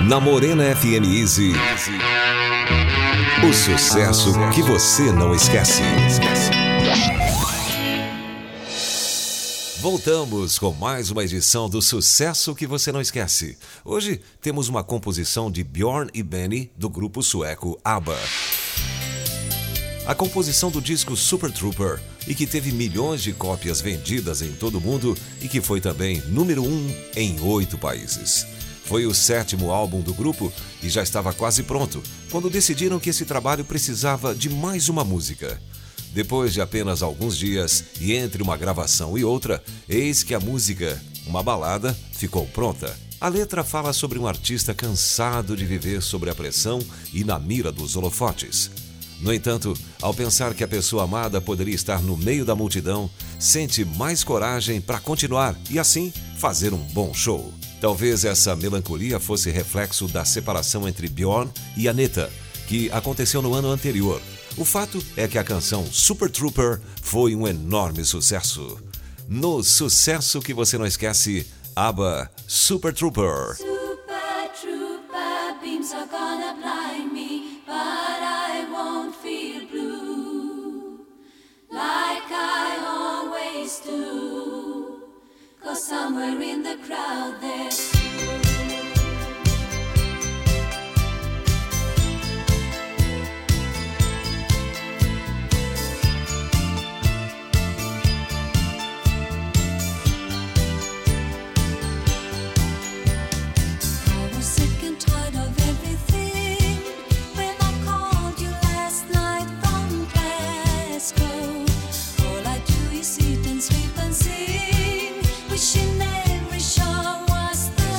Na Morena FM Easy, o sucesso que você não esquece. Voltamos com mais uma edição do Sucesso que você não esquece. Hoje temos uma composição de Björn e Benny do grupo sueco ABBA. A composição do disco Super Trooper, e que teve milhões de cópias vendidas em todo o mundo e que foi também número 1 em 8 países. Foi o 7º álbum do grupo e já estava quase pronto, quando decidiram que esse trabalho precisava de mais uma música. Depois de apenas alguns dias e entre uma gravação e outra, eis que a música, uma balada, ficou pronta. A letra fala sobre um artista cansado de viver sob a pressão e na mira dos holofotes. No entanto, ao pensar que a pessoa amada poderia estar no meio da multidão, sente mais coragem para continuar e assim fazer um bom show. Talvez essa melancolia fosse reflexo da separação entre Björn e Aneta, que aconteceu no ano anterior. O fato é que a canção Super Trooper foi um enorme sucesso. No Sucesso que você não esquece, ABBA, Super Trooper. Super Trooper, beams are gonna blind me, but I won't feel blue like I always do, 'cause somewhere in the crowd there's wishing every show was the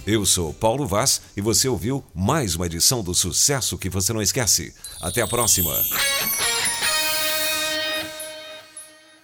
Eu sou Paulo Vaz e você ouviu mais uma edição do Sucesso que Você Não Esquece. Até a próxima!